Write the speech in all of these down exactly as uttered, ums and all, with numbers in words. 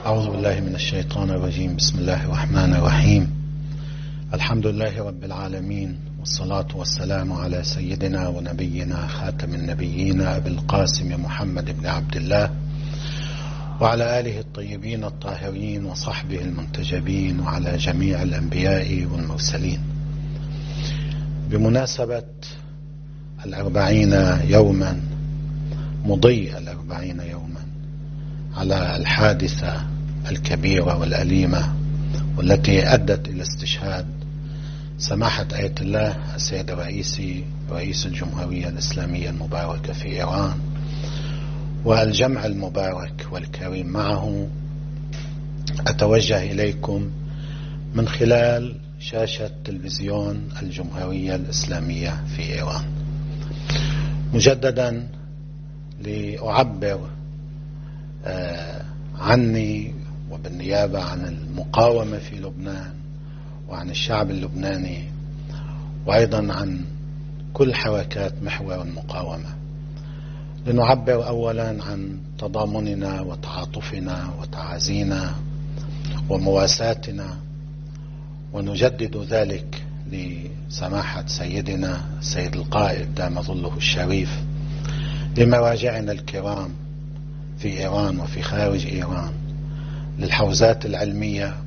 أعوذ بالله من الشيطان الرجيم. بسم الله الرحمن الرحيم. الحمد لله رب العالمين، والصلاة والسلام على سيدنا ونبينا خاتم النبيين أبي القاسم محمد بن عبد الله وعلى آله الطيبين الطاهرين وصحبه المنتجبين وعلى جميع الأنبياء والمرسلين. بمناسبة الأربعين يوما، مضي الأربعين يوما على الحادثة الكبيرة والأليمة والتي أدت إلى استشهاد سماحة آية الله السيد الرئيسي رئيس الجمهورية الإسلامية المباركة في إيران، والجمع المبارك والكريم معه، أتوجه إليكم من خلال شاشة تلفزيون الجمهورية الإسلامية في إيران مجددا لأعبر عني وبالنيابة عن المقاومة في لبنان وعن الشعب اللبناني، وأيضا عن كل حركات محور المقاومة، لنعبر أولا عن تضامننا وتعاطفنا وتعازينا ومواساتنا، ونجدد ذلك لسماحة سيدنا السيد القائد دام ظله الشريف، لمراجعنا الكرام في إيران وفي خارج إيران، للحوزات العلمية،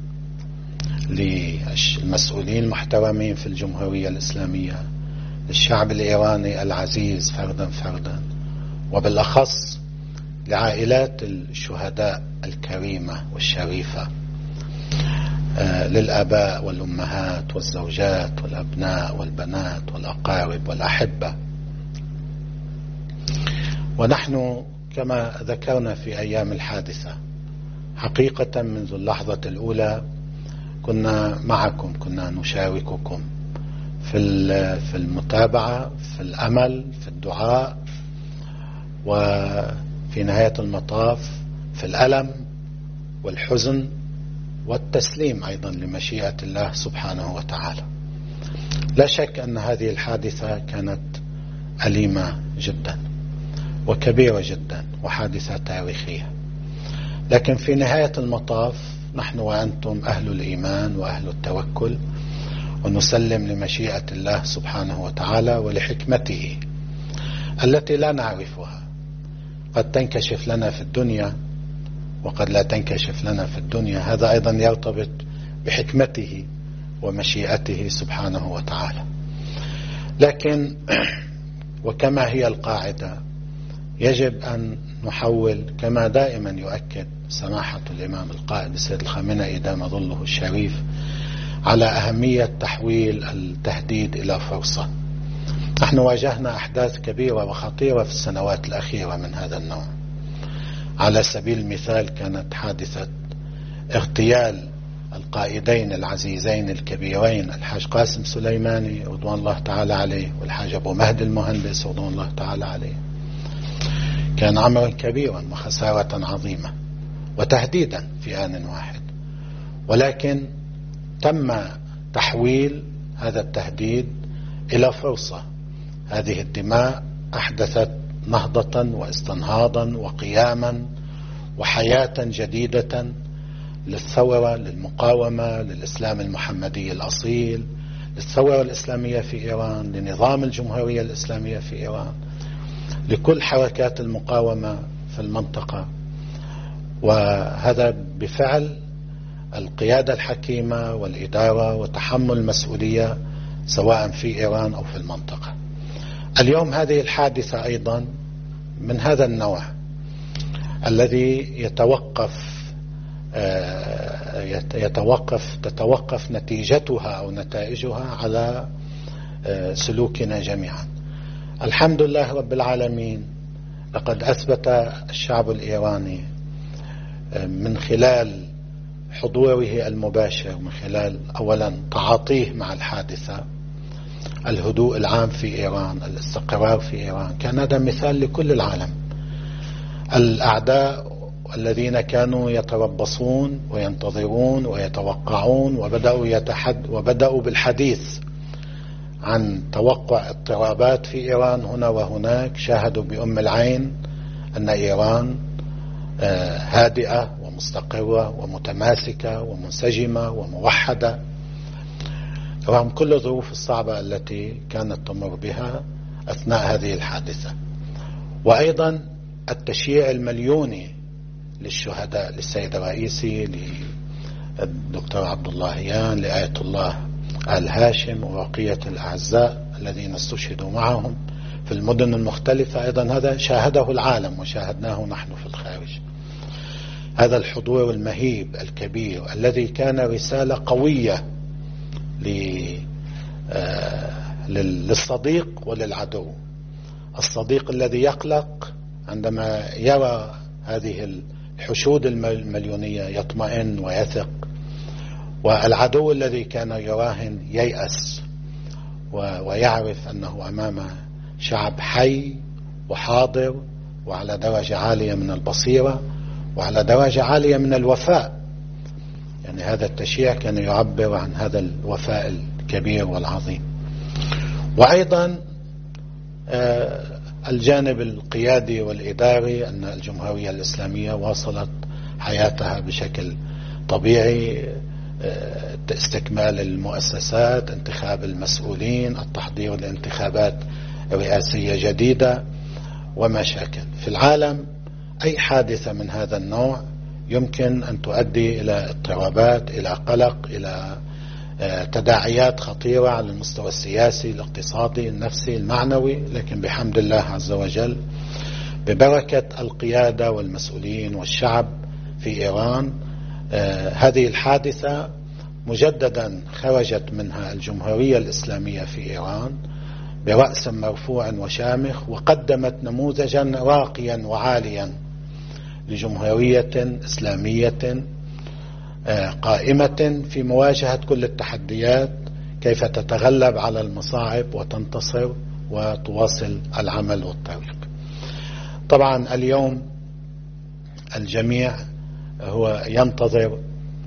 للمسؤولين المحترمين في الجمهورية الإسلامية، للشعب الإيراني العزيز فردا فردا، وبالأخص لعائلات الشهداء الكريمة والشريفة، آه للآباء والأمهات والزوجات والأبناء والبنات والأقارب والأحبة. ونحن كما ذكرنا في أيام الحادثة حقيقة منذ اللحظة الأولى كنا معكم، كنا نشارككم في في المتابعة، في الأمل، في الدعاء، وفي نهاية المطاف في الألم والحزن والتسليم أيضا لمشيئة الله سبحانه وتعالى. لا شك أن هذه الحادثة كانت أليمة جدا وكبيرة جدا وحادثة تاريخية، لكن في نهاية المطاف نحن وأنتم أهل الإيمان وأهل التوكل، ونسلم لمشيئة الله سبحانه وتعالى ولحكمته التي لا نعرفها، قد تنكشف لنا في الدنيا وقد لا تنكشف لنا في الدنيا. هذا أيضا يرتبط بحكمته ومشيئته سبحانه وتعالى. لكن وكما هي القاعدة يجب أن نحول، كما دائما يؤكد سماحة الإمام القائد السيد الخامنئي دام ظله الشريف، على أهمية تحويل التهديد إلى فرصة. نحن واجهنا أحداث كبيرة وخطيرة في السنوات الأخيرة من هذا النوع. على سبيل المثال كانت حادثة اغتيال القائدين العزيزين الكبيرين الحاج قاسم سليماني رضوان الله تعالى عليه والحاج أبو مهدي المهندس رضوان الله تعالى عليه. كان أمرا كبيرا وخسارة عظيمة وتهديدا في آن واحد، ولكن تم تحويل هذا التهديد إلى فرصة. هذه الدماء أحدثت نهضة واستنهاضا وقياما وحياة جديدة للثورة، للمقاومة، للإسلام المحمدي الأصيل، للثورة الإسلامية في إيران، لنظام الجمهورية الإسلامية في إيران، لكل حركات المقاومة في المنطقة. وهذا بفعل القيادة الحكيمة والإدارة وتحمل المسؤولية سواء في إيران أو في المنطقة. اليوم هذه الحادثة أيضا من هذا النوع الذي يتوقف يتوقف تتوقف نتيجتها أو نتائجها على سلوكنا جميعا. الحمد لله رب العالمين، لقد أثبت الشعب الإيراني من خلال حضوره المباشر، من خلال أولا تعاطيه مع الحادثة، الهدوء العام في إيران، الاستقرار في إيران. كان هذا مثال لكل العالم. الأعداء الذين كانوا يتربصون وينتظرون ويتوقعون وبدأوا يتحد وبدأوا بالحديث عن توقع اضطرابات في إيران هنا وهناك، شاهدوا بأم العين أن إيران هادئة مستقرة ومتماسكة ومنسجمة وموحدة رغم كل الظروف الصعبة التي كانت تمر بها أثناء هذه الحادثة. وأيضا التشييع المليوني للشهداء، للسيد الرئيسي، للدكتور عبد الله هيان، لآية الله آل هاشم وبقية الأعزاء الذين استشهدوا معهم في المدن المختلفة. أيضا هذا شاهده العالم وشاهدناه نحن في الخارج. هذا الحضور المهيب الكبير الذي كان رسالة قوية للصديق وللعدو. الصديق الذي يقلق عندما يرى هذه الحشود المليونية يطمئن ويثق، والعدو الذي كان يراهن ييأس ويعرف أنه أمام شعب حي وحاضر وعلى درجة عالية من البصيرة وعلى درجة عالية من الوفاء. يعني هذا التشييع كان يعبر عن هذا الوفاء الكبير والعظيم. وأيضا الجانب القيادي والإداري، أن الجمهورية الإسلامية واصلت حياتها بشكل طبيعي، استكمال المؤسسات، انتخاب المسؤولين، التحضير لانتخابات رئاسية جديدة وما شاكل. في العالم أي حادثة من هذا النوع يمكن أن تؤدي إلى اضطرابات، إلى قلق، إلى تداعيات خطيرة على المستوى السياسي، الاقتصادي، النفسي، المعنوي. لكن بحمد الله عز وجل ببركة القيادة والمسؤولين والشعب في إيران هذه الحادثة مجددا خرجت منها الجمهورية الإسلامية في إيران برأس مرفوع وشامخ، وقدمت نموذجا راقيا وعاليا لجمهورية إسلامية قائمة في مواجهة كل التحديات، كيف تتغلب على المصاعب وتنتصر وتواصل العمل والطريق. طبعا اليوم الجميع هو ينتظر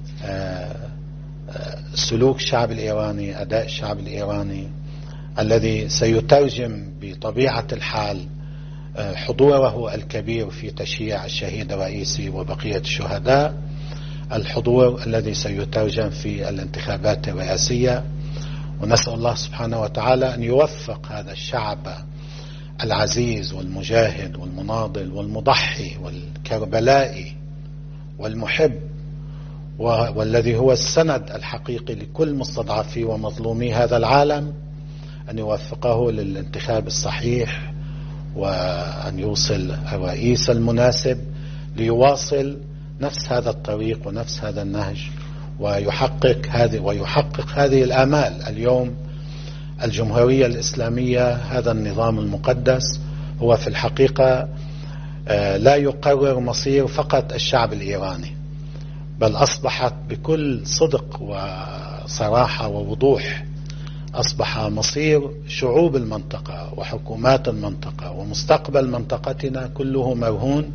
سلوك الشعب الإيراني، أداء الشعب الإيراني الذي سيترجم بطبيعة الحال حضوره الكبير في تشييع الشهيد الرئيسي وبقية الشهداء، الحضور الذي سيترجم في الانتخابات الرئاسية. ونسأل الله سبحانه وتعالى أن يوفق هذا الشعب العزيز والمجاهد والمناضل والمضحي والكربلائي والمحب والذي هو السند الحقيقي لكل مستضعفي ومظلومي هذا العالم، أن يوفقه للانتخاب الصحيح، وأن يوصل الرئيس المناسب ليواصل نفس هذا الطريق ونفس هذا النهج ويحقق هذه ويحقق هذه الآمال. اليوم الجمهورية الإسلامية، هذا النظام المقدس، هو في الحقيقة لا يقرر مصير فقط الشعب الإيراني، بل أصبحت بكل صدق وصراحة ووضوح أصبح مصير شعوب المنطقة وحكومات المنطقة ومستقبل منطقتنا كله مرهون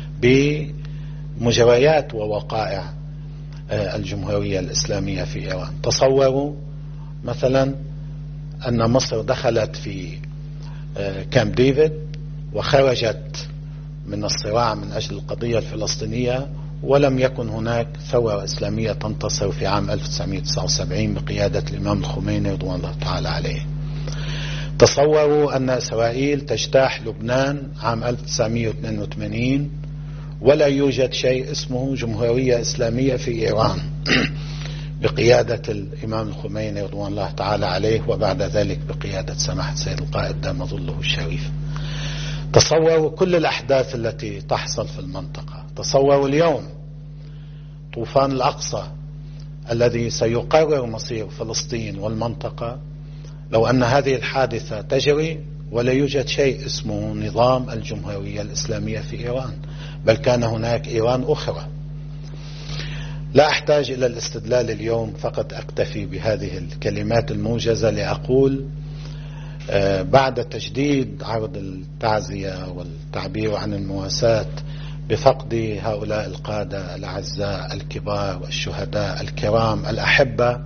بمجريات ووقائع الجمهورية الإسلامية في إيران. تصوروا مثلا أن مصر دخلت في كامب ديفيد وخرجت من الصراع من أجل القضية الفلسطينية، ولم يكن هناك ثورة إسلامية تنتصر في عام ألف وتسعمائة وتسعة وسبعين بقيادة الإمام الخميني رضوان الله تعالى عليه. تصوروا أن إسرائيل تجتاح لبنان عام ألف وتسعمائة واثنين وثمانين ولا يوجد شيء اسمه جمهورية إسلامية في إيران بقيادة الإمام الخميني رضوان الله تعالى عليه، وبعد ذلك بقيادة سماحة سيد القائد دام ظله الشريف. تصوروا كل الأحداث التي تحصل في المنطقة. تصوروا اليوم طوفان الأقصى الذي سيقرر مصير فلسطين والمنطقة لو أن هذه الحادثة تجري ولا يوجد شيء اسمه نظام الجمهورية الإسلامية في إيران، بل كان هناك إيران أخرى. لا أحتاج إلى الاستدلال اليوم، فقط أكتفي بهذه الكلمات الموجزة لأقول بعد تجديد عرض التعزية والتعبير عن المواساة بفقد هؤلاء القادة الأعزاء الكبار والشهداء الكرام الأحبة،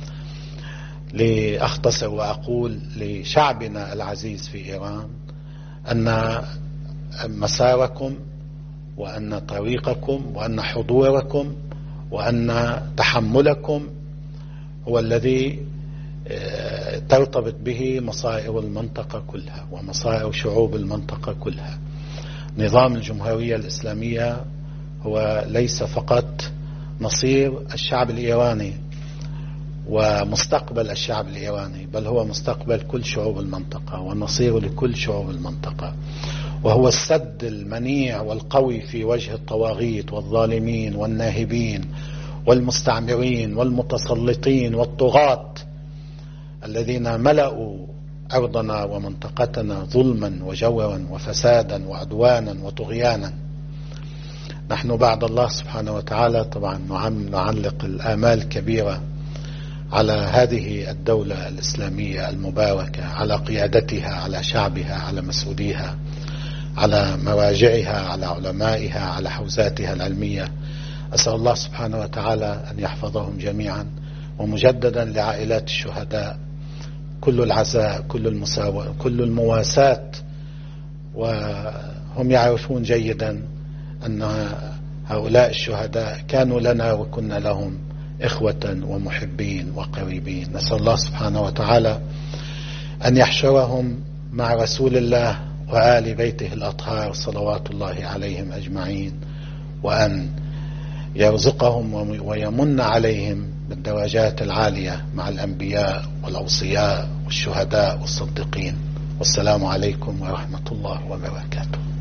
لأختصر وأقول لشعبنا العزيز في إيران أن مساركم وأن طريقكم وأن حضوركم وأن تحملكم هو الذي ترتبط به مصائر المنطقة كلها ومصائر شعوب المنطقة كلها. نظام الجمهورية الإسلامية هو ليس فقط نصير الشعب الإيراني ومستقبل الشعب الإيراني، بل هو مستقبل كل شعوب المنطقة ونصير لكل شعوب المنطقة، وهو السد المنيع والقوي في وجه الطواغيت والظالمين والناهبين والمستعمرين والمتسلطين والطغاة الذين ملأوا أرضنا ومنطقتنا ظلما وجورا وفسادا وعدوانا وطغيانا. نحن بعد الله سبحانه وتعالى طبعا نعلق الآمال الكبيرة على هذه الدولة الإسلامية المباركة، على قيادتها، على شعبها، على مسؤوليها، على مراجعها، على علمائها، على حوزاتها العلمية. أسأل الله سبحانه وتعالى أن يحفظهم جميعا، ومجددا لعائلات الشهداء كل العزاء، كل المساواة، كل المواساة، وهم يعرفون جيدا أن هؤلاء الشهداء كانوا لنا وكنا لهم إخوة ومحبين وقريبين. نسأل الله سبحانه وتعالى أن يحشرهم مع رسول الله وآل بيته الأطهار صلوات الله عليهم أجمعين، وأن يرزقهم ويمن عليهم بالدرجات العالية مع الأنبياء والأوصياء والشهداء والصديقين. والسلام عليكم ورحمة الله وبركاته.